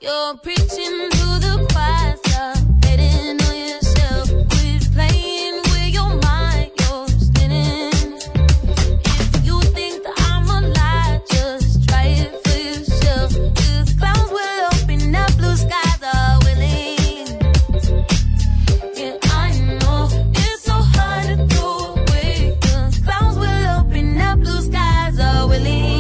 You're preaching to the choir, stop betting on yourself. Quit playing with your mind, you're spinning. If you think that I'm a lie, just try it for yourself. 'Cause clouds will open up, blue skies are willing. Yeah, I know it's so hard to throw away. 'Cause clouds will open up, blue skies are willing.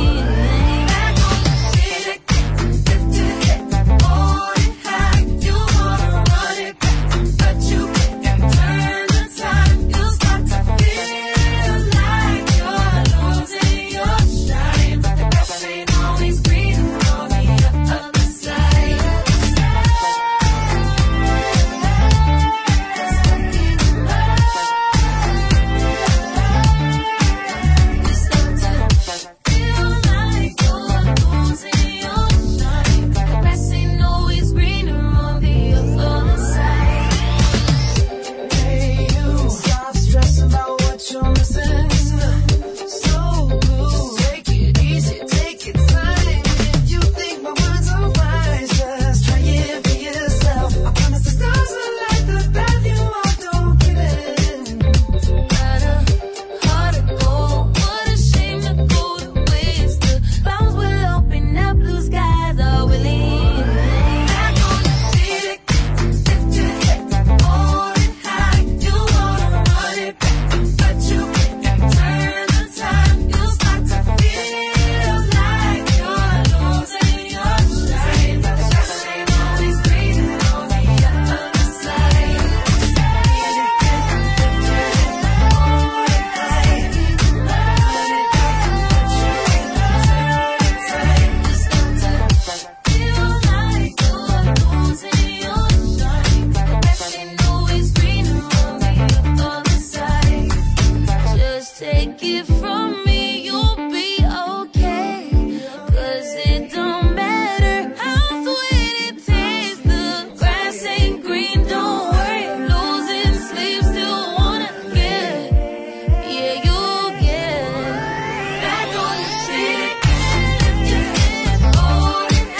Take it from me, you'll be okay. 'Cause it don't matter how sweet it tastes. The grass ain't green, don't worry. Losing sleep, still wanna get. Yeah, you'll get back on the shit. Lift your head, hold it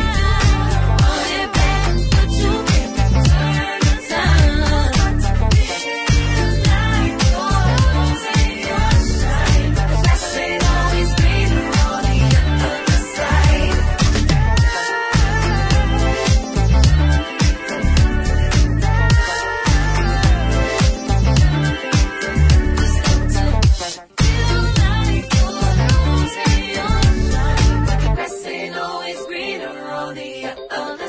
high. Hold it back, but you can turn the time. Feel like you're losing your shine. The grass ain't always greener on the other side. Feel like you're losing your shine. The grass ain't always greener on the other